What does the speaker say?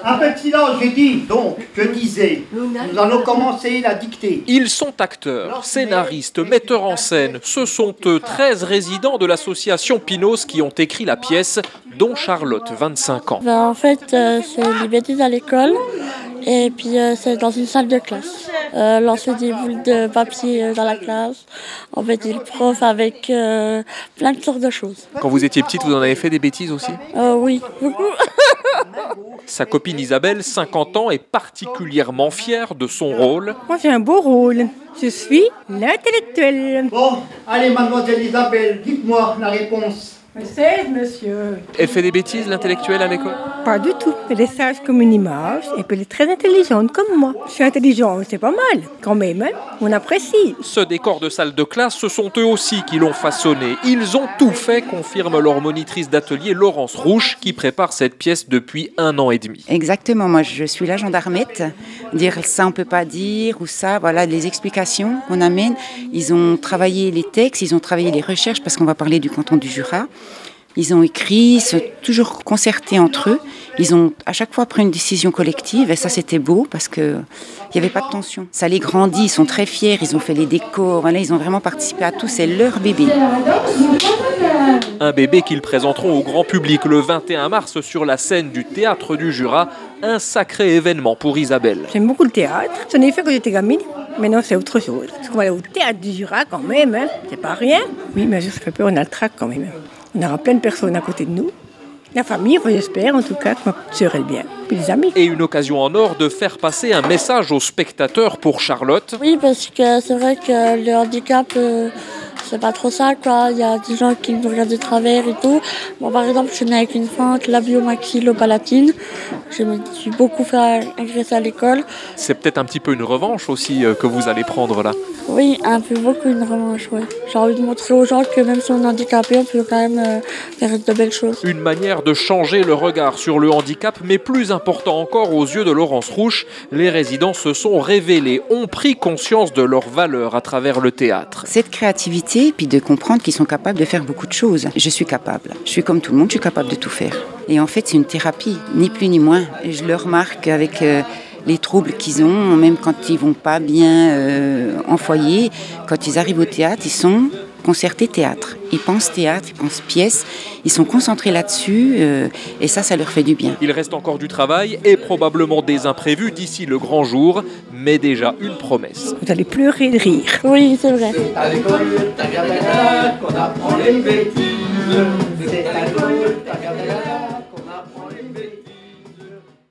Un peu de silence, j'ai dit. Donc, je disais, nous allons commencer la dictée. Ils sont acteurs, scénaristes, metteurs en scène. Ce sont eux, 13 résidents de l'association Pinos qui ont écrit la pièce, dont Charlotte, 25 ans. En fait, c'est les bêtises à l'école. Et puis c'est dans une salle de classe. Lancer des boules de papier dans la classe, embêter le prof avec plein de sortes de choses. Quand vous étiez petite, vous en avez fait des bêtises aussi ? Oui, beaucoup. Sa copine Isabelle, 50 ans, est particulièrement fière de son rôle. Moi j'ai un beau rôle, je suis l'intellectuelle. Bon, allez mademoiselle Isabelle, dites-moi la réponse. 16, monsieur. Elle fait des bêtises, l'intellectuelle, à l'école ? Pas du tout. Elle est sage comme une image et puis elle est très intelligente comme moi. Je suis intelligente, c'est pas mal. Quand même, hein, on apprécie. Ce décor de salle de classe, ce sont eux aussi qui l'ont façonné. Ils ont tout fait, confirme leur monitrice d'atelier Laurence Rouche, qui prépare cette pièce depuis 1 an et demi. Exactement, moi je suis la gendarmette. Dire ça on peut pas dire ou ça, voilà les explications qu'on amène. Ils ont travaillé les textes, ils ont travaillé les recherches parce qu'on va parler du canton du Jura. Ils ont écrit, ils sont toujours concertés entre eux. Ils ont à chaque fois pris une décision collective et ça c'était beau parce que il n'y avait pas de tension. Ça les grandit, ils sont très fiers, ils ont fait les décors, voilà, ils ont vraiment participé à tout, c'est leur bébé. Un bébé qu'ils présenteront au grand public le 21 mars sur la scène du Théâtre du Jura. Un sacré événement pour Isabelle. J'aime beaucoup le théâtre, j'en ai fait quand j'étais gamine. Maintenant c'est autre chose. Parce qu'on va aller au Théâtre du Jura quand même, hein. C'est pas rien. Oui, mais ça fait peur, on a le trac quand même. On aura plein de personnes à côté de nous. La famille, j'espère en tout cas que ma petite sœur est bien. Puis les amis. Et une occasion en or de faire passer un message aux spectateurs pour Charlotte. Oui, parce que c'est vrai que le handicap, c'est pas trop ça, quoi. Il y a des gens qui nous regardent de travers et tout. Bon, par exemple, je suis née avec une fente labio-maxillo-palatine. Je me suis beaucoup fait agresser à l'école. C'est peut-être un petit peu une revanche aussi que vous allez prendre là. Oui, un peu beaucoup une revanche, ouais. J'ai envie de montrer aux gens que même si on est handicapé, on peut quand même faire de belles choses. Une manière de changer le regard sur le handicap, mais plus important encore aux yeux de Laurence Rouche, les résidents se sont révélés, ont pris conscience de leurs valeurs à travers le théâtre. Cette créativité, puis de comprendre qu'ils sont capables de faire beaucoup de choses. Je suis capable, je suis comme tout le monde, je suis capable de tout faire. Et en fait, c'est une thérapie, ni plus ni moins. Et je le remarque avec les troubles qu'ils ont, même quand ils vont pas bien en foyer, quand ils arrivent au théâtre, ils sont concertés théâtre. Ils pensent théâtre, ils pensent pièce, ils sont concentrés là-dessus et ça leur fait du bien. Il reste encore du travail et probablement des imprévus d'ici le grand jour, mais déjà une promesse. Vous allez pleurer de rire. Oui, c'est vrai. C'est à l'école, qu'on apprend les bêtises. C'est à l'école,